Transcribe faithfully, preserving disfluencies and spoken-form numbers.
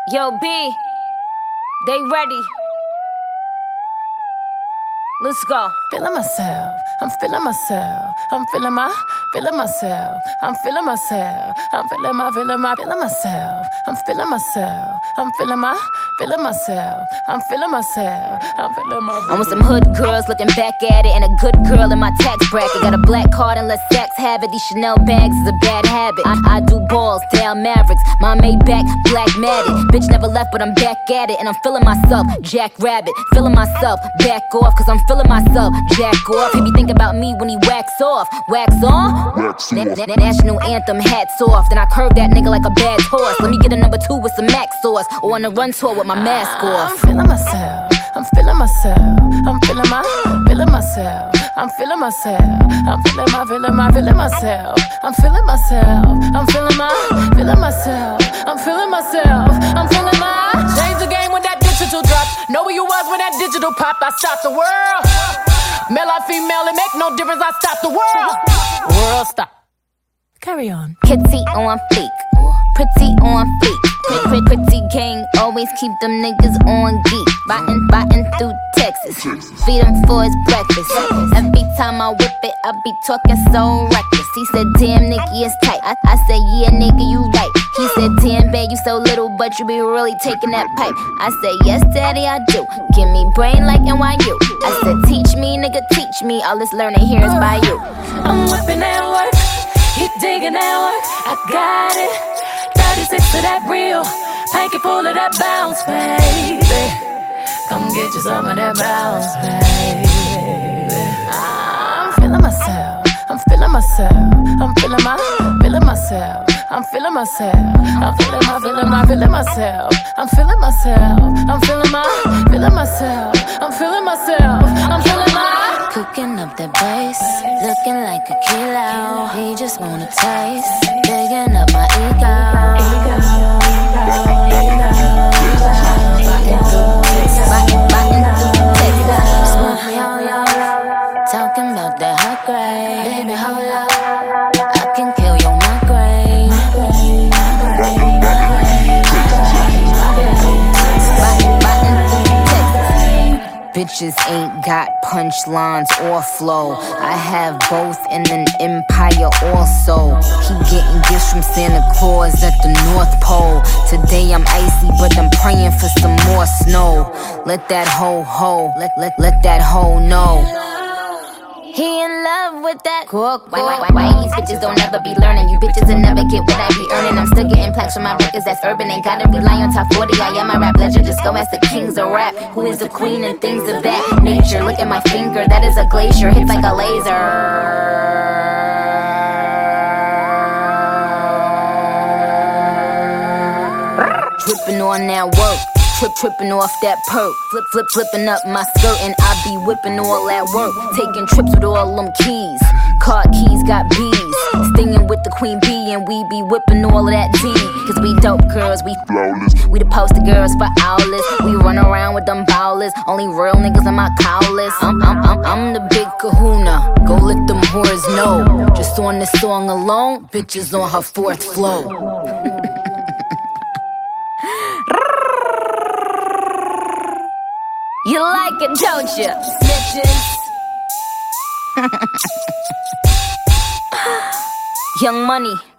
Yo, B, they ready. Let's go. Feeling myself, I'm feeling myself, I'm feeling my, feeling myself, I'm feeling myself, I'm feeling my, feeling my, feeling myself, I'm feeling myself, I'm feeling my, feeling myself, I'm feeling myself, I'm feeling my. I'm with some hood girls looking back at it, and a good girl in my tax bracket. Got a black card and let sex have it. These Chanel bags is a bad habit. I, I do balls, down Mavericks, my Maybach, black matted. Bitch never left, but I'm back at it, and I'm feeling myself, Jack Rabbit, feeling myself, back off, cause I'm feeling myself, jack off. He be think about me when he wax off, wax on. Wax na- off. na- National anthem, hats off. Then I curve that nigga like a bad horse. Let me get a number two with some Mac sauce, or on a run tour with my mask I'm off. feeling myself, I'm feeling myself, I'm feeling my, feeling myself, I'm feeling myself, I'm feeling my, feeling my, feeling myself, I'm feeling myself, I'm feeling my, feeling myself, I'm feeling myself, I'm feeling my. Change the game when that digital drop. Know where you was when that digital popped. I stopped the world. Male or female, it make no difference. I stopped the world. World stop. Carry on. Kitty on fleek, pretty on fleek. Pretty, pretty, pretty gang, always keep them niggas on geek. Biting, biting through Texas, feed him for his breakfast. Every time I whip it, I be talking so reckless. He said, damn, Nicky, it's tight. I, I said, yeah, nigga, you right. He said, damn, babe, you so little, but you be really taking that pipe. I said, yes, daddy, I do. Give me brain like N Y U. I said, teach me, nigga, teach me. All this learning here is by you. I'm whipping that work, he digging that work, I got it. thirty-six of that real, pinky full of that bounce, baby. Come get you some of that bounce, baby. I'm feeling myself, I'm feeling myself, I'm feeling my, feeling myself, I'm feeling myself, I'm feeling my, feeling my, feeling myself, I'm feeling myself, I'm feeling my, feeling myself, I'm feeling myself, I'm feeling my. Cooking up that bass, looking like a kilo. He just wanna taste, digging up my ego. Talking about that hot grade, baby, hold up. I can kill your migraine. Bitches ain't got punchlines or flow. I have both in an empire also. He getting gifts from Santa Claus at the North Pole. Today I'm icy, but I'm praying for some more snow. Let that hoe ho, let let let that hoe know. He in love with that cook. Why, why, why, why these bitches don't ever be learning? You bitches will never get what I be earning. I'm still getting plaques from my records that's urban. Ain't gotta rely on top forty. I am a rap legend. Just go ask the kings of rap. Who is the queen and things of that nature? Look at my finger, that is a glacier. Hits like a laser. Dripping on that work, trip tripping off that perk, flip flip flipping up my skirt, and I be whipping all that work, taking trips with all them keys. Car keys got bees, stinging with the queen bee, and we be whipping all of that tea. Cause we dope girls, we flawless, we the poster girls for owlets. We run around with them bowlers, only real niggas in my cowlers. I'm, I'm, I'm, I'm the big kahuna, go let them whores know. Just on this song alone, bitches on her fourth flow. You like it, don't you, bitches? Young Money.